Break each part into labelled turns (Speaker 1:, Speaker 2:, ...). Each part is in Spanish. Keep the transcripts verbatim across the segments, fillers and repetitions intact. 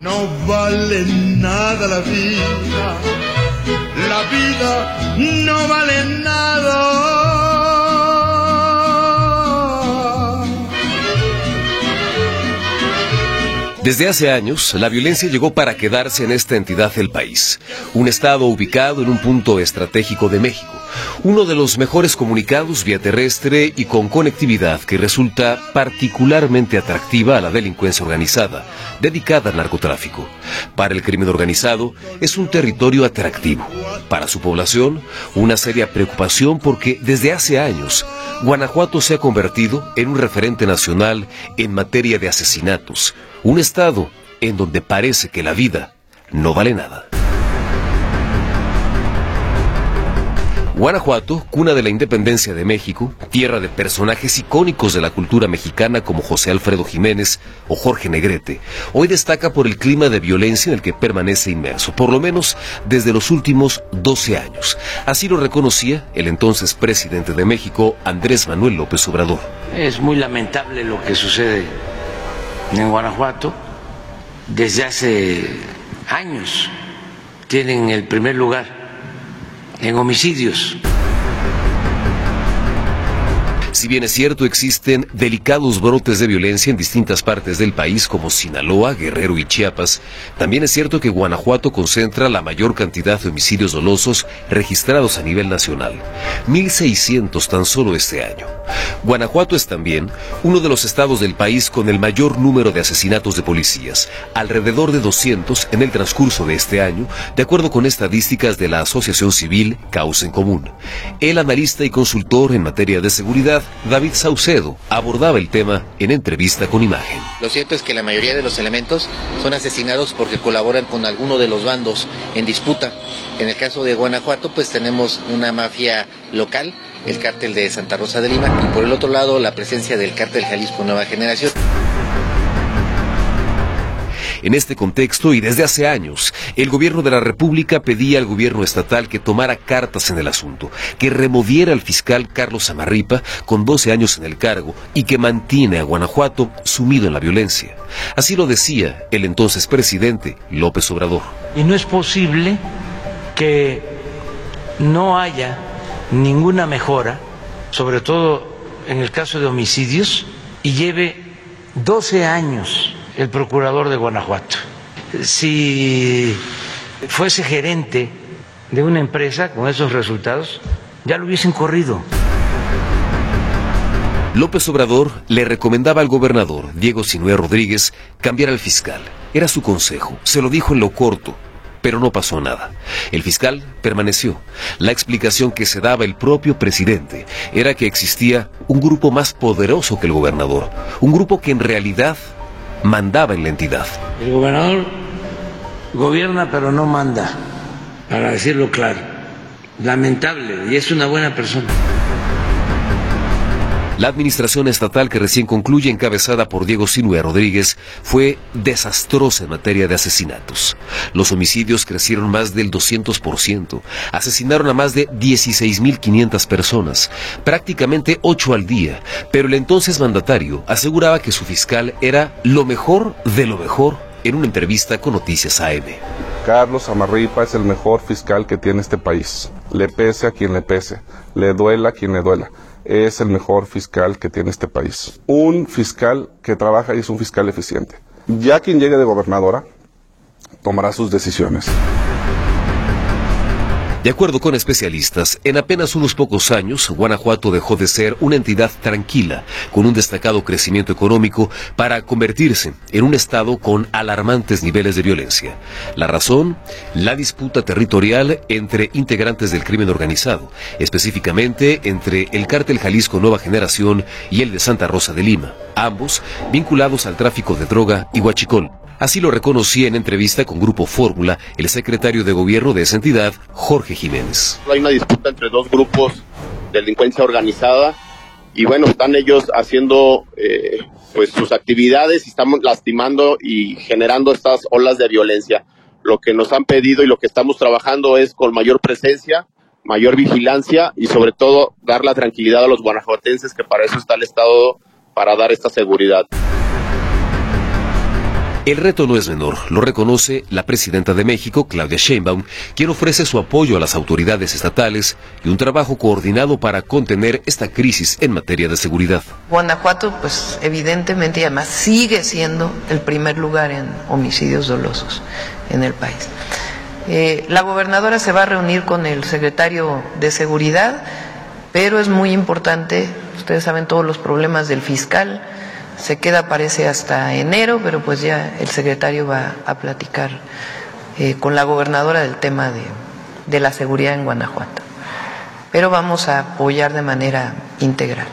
Speaker 1: No vale nada la vida, la vida no vale nada.
Speaker 2: Desde hace años, la violencia llegó para quedarse en esta entidad del país, un estado ubicado en un punto estratégico de México, uno de los mejores comunicados vía terrestre y con conectividad que resulta particularmente atractiva a la delincuencia organizada, dedicada al narcotráfico. Para el crimen organizado, es un territorio atractivo. Para su población, una seria preocupación porque desde hace años, Guanajuato se ha convertido en un referente nacional en materia de asesinatos, un estado en donde parece que la vida no vale nada. Guanajuato, cuna de la independencia de México, tierra de personajes icónicos de la cultura mexicana como José Alfredo Jiménez o Jorge Negrete, hoy destaca por el clima de violencia en el que permanece inmerso, por lo menos desde los últimos doce años. Así lo reconocía el entonces presidente de México, Andrés Manuel López Obrador.
Speaker 3: Es muy lamentable lo que sucede en Guanajuato. Desde hace años tienen el primer lugar en homicidios.
Speaker 2: Si bien es cierto, existen delicados brotes de violencia en distintas partes del país como Sinaloa, Guerrero y Chiapas, también es cierto que Guanajuato concentra la mayor cantidad de homicidios dolosos registrados a nivel nacional, mil seiscientos tan solo este año. Guanajuato es también uno de los estados del país con el mayor número de asesinatos de policías, alrededor de doscientos en el transcurso de este año, de acuerdo con estadísticas de la Asociación Civil Causa en Común. El analista y consultor en materia de seguridad, David Saucedo, abordaba el tema en entrevista con Imagen.
Speaker 4: Lo cierto es que la mayoría de los elementos son asesinados porque colaboran con alguno de los bandos en disputa. En el caso de Guanajuato, pues tenemos una mafia local, el cártel de Santa Rosa de Lima, y por el otro lado la presencia del cártel Jalisco Nueva Generación.
Speaker 2: En este contexto y desde hace años, el gobierno de la República pedía al gobierno estatal que tomara cartas en el asunto, que removiera al fiscal Carlos Zamarripa, con doce años en el cargo, y que mantiene a Guanajuato sumido en la violencia. Así lo decía el entonces presidente López Obrador.
Speaker 3: Y no es posible que no haya ninguna mejora, sobre todo en el caso de homicidios, y lleve doce años el procurador de Guanajuato. Si fuese gerente de una empresa con esos resultados, ya lo hubiesen corrido.
Speaker 2: López Obrador le recomendaba al gobernador, Diego Sinue Rodríguez, cambiar al fiscal. Era su consejo, se lo dijo en lo corto, pero no pasó nada. El fiscal permaneció. La explicación que se daba el propio presidente era que existía un grupo más poderoso que el gobernador, un grupo que en realidad mandaba en la entidad.
Speaker 3: El gobernador gobierna pero no manda, para decirlo claro. Lamentable, y es una buena persona.
Speaker 2: La administración estatal que recién concluye, encabezada por Diego Sinue Rodríguez, fue desastrosa en materia de asesinatos. Los homicidios crecieron más del doscientos por ciento, asesinaron a más de dieciséis mil quinientas personas, prácticamente ocho al día, pero el entonces mandatario aseguraba que su fiscal era lo mejor de lo mejor en una entrevista con Noticias A M.
Speaker 5: Carlos Zamarripa es el mejor fiscal que tiene este país, le pese a quien le pese, le duela a quien le duela. Es el mejor fiscal que tiene este país. Un fiscal que trabaja y es un fiscal eficiente. Ya quien llegue de gobernadora tomará sus decisiones.
Speaker 2: De acuerdo con especialistas, en apenas unos pocos años, Guanajuato dejó de ser una entidad tranquila, con un destacado crecimiento económico, para convertirse en un estado con alarmantes niveles de violencia. La razón, la disputa territorial entre integrantes del crimen organizado, específicamente entre el cártel Jalisco Nueva Generación y el de Santa Rosa de Lima, ambos vinculados al tráfico de droga y huachicol. Así lo reconocía en entrevista con Grupo Fórmula el secretario de gobierno de esa entidad, Jorge Jiménez.
Speaker 6: Hay una disputa entre dos grupos de delincuencia organizada y bueno, están ellos haciendo eh, pues sus actividades y estamos lastimando y generando estas olas de violencia. Lo que nos han pedido y lo que estamos trabajando es con mayor presencia, mayor vigilancia y sobre todo dar la tranquilidad a los guanajuatenses, que para eso está el Estado, para dar esta seguridad.
Speaker 2: El reto no es menor, lo reconoce la presidenta de México, Claudia Sheinbaum, quien ofrece su apoyo a las autoridades estatales y un trabajo coordinado para contener esta crisis en materia de seguridad.
Speaker 7: Guanajuato, pues evidentemente, y además sigue siendo el primer lugar en homicidios dolosos en el país. Eh, la gobernadora se va a reunir con el secretario de Seguridad, pero es muy importante, ustedes saben todos los problemas del fiscal. Se queda, parece, hasta enero, pero pues ya el secretario va a platicar eh, con la gobernadora del tema de, de la seguridad en Guanajuato. Pero vamos a apoyar de manera integral.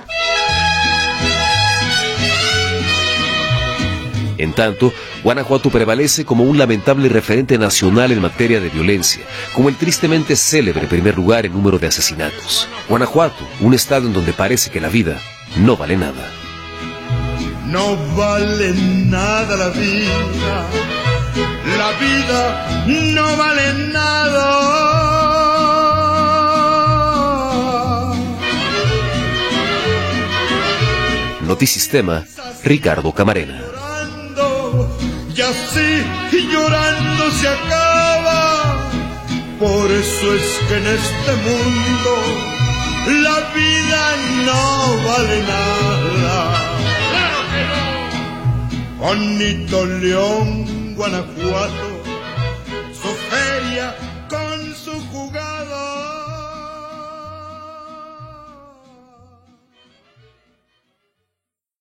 Speaker 2: En tanto, Guanajuato prevalece como un lamentable referente nacional en materia de violencia, como el tristemente célebre primer lugar en número de asesinatos. Guanajuato, un estado en donde parece que la vida no vale nada.
Speaker 1: No vale nada la vida, la vida no vale nada.
Speaker 2: Notisistema, Ricardo Camarena.
Speaker 1: Llorando, y así llorando se acaba. Por eso es que en este mundo la vida no vale nada. Juanito León, Guanajuato, su feria